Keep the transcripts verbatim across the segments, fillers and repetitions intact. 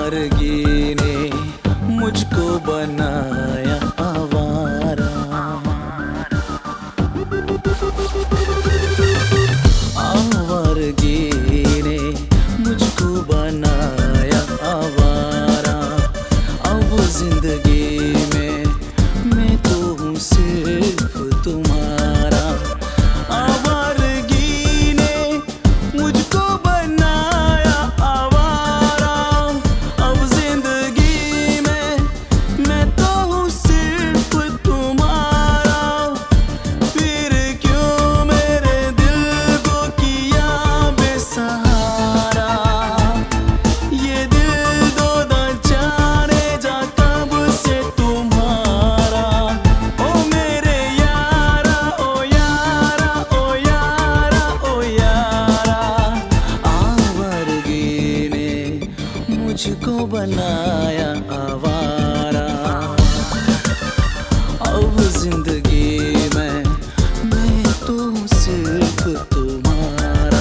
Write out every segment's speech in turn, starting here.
आवारगी ने मुझको बनाया आवारा। आवारगी ने मुझको बनाया आवारा। अब जिंदगी में मैं तो हूँ सिर्फ तुम्हारा। आवारगी ने मुझको बनाया आवारा। अब जिंदगी में मैं तो हूँ सिर्फ तुम्हारा। फिर क्यों मेरे दिल को किया बेसहारा। ये दिल दो ना जाने जा कब से तुम्हारा। ओ मेरे यारा ओ यारा ओ यारा ओ यारा। आवारगी ने मुझको बनाया आवारा। अब जिंदगी में मैं तो सिर्फ तुम्हारा।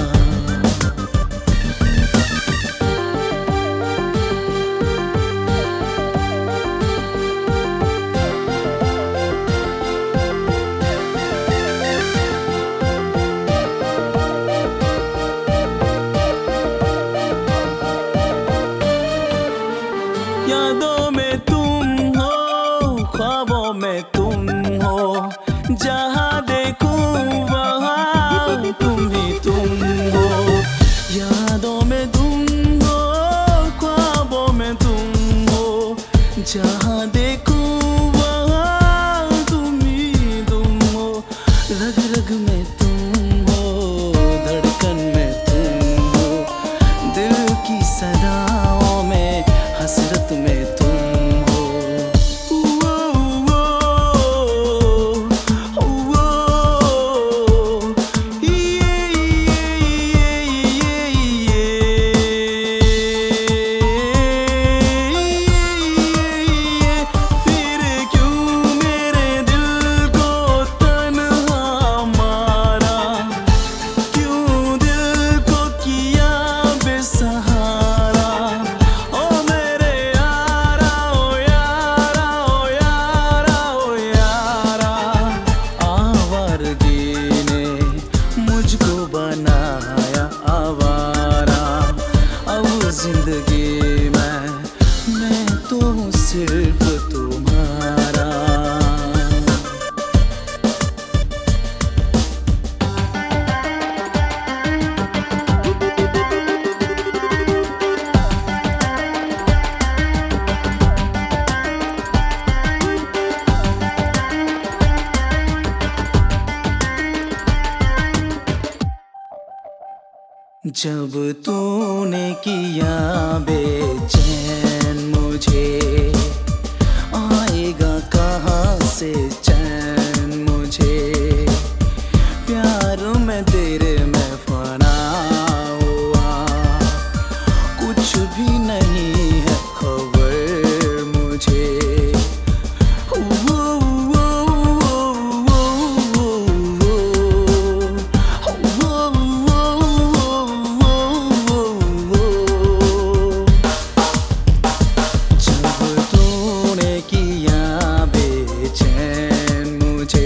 यादों में तुम हो, ख्वाबों में तुम हो। जहाँ देखूं वहाँ तुम ही तुम हो। यादों में तुम हो, ख्वाबों में तुम हो। जहाँ देखूं वहाँ तुम ही तुम हो। रग रग में तुम हो, धड़कन में तुम हो। दिल की सदाओं में, हसरत में तुम हो। वो, वो, वो, ये, ये, ये, ये, ये। फिर क्यों मेरे दिल को तन्हा मारा। क्यों दिल को किया बेसहारा। ओ मेरे यारा ओ यारा ओ यारा ओ यारा। आवारगी ने मुझको बनाया आवारा। अब जिंदगी में मैं तो हूँ सिर्फ तुम्हारा। जब तूने किया बेचैन मुझे, आएगा कहाँ से चैन मुझे। प्यार में तेरे में फना हुआ, कुछ भी नहीं है खबर मुझे। वो, वो, वो, वो, जब तूने किया बेचैन मुझे,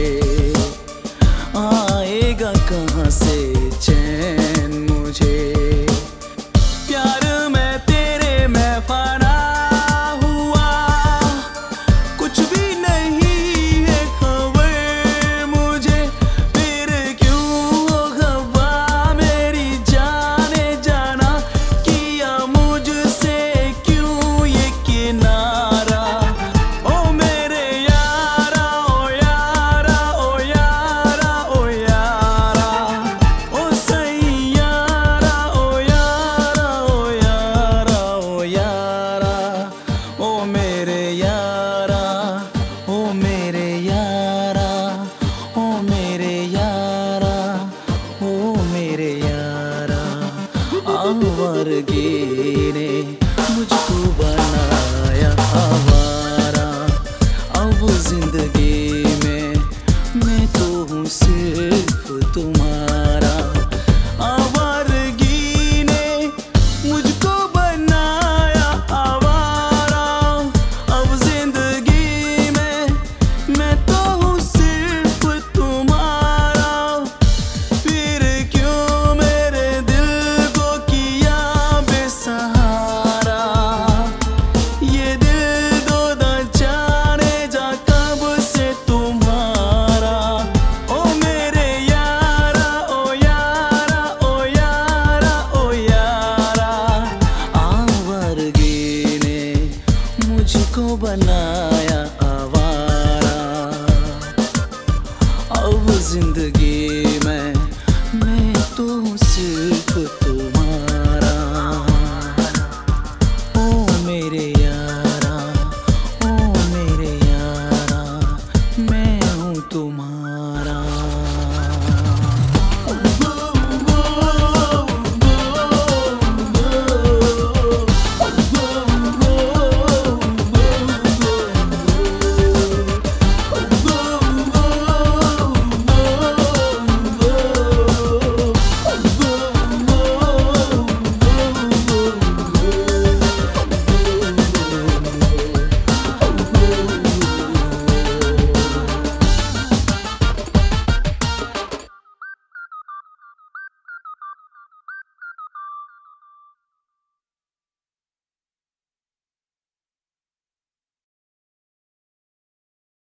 आएगा कहाँ से चैन मुझे। प्यार में तेरे में फना हुआ, कुछ भी नहीं है खबर मुझे। फिर क्यों हो खबा मेरी जाने जाना, किया मुझसे क्यों ये किनारा। ओ मेरे यारा ओ यारा ओ यारा ओ यारा। ओ सही यारा ओ यारा ओ यारा ओ यारा। ओ मेरे यारा ओ मेरे यारा। ओ मेरे यारा ओ मेरे यारा। आवारगी ने मुझको बनाया आवारा। अब जिंदगी में मैं तो हूँ सिर्फ तुम्हारा। आवारगी ने मुझको बनाया बनाया।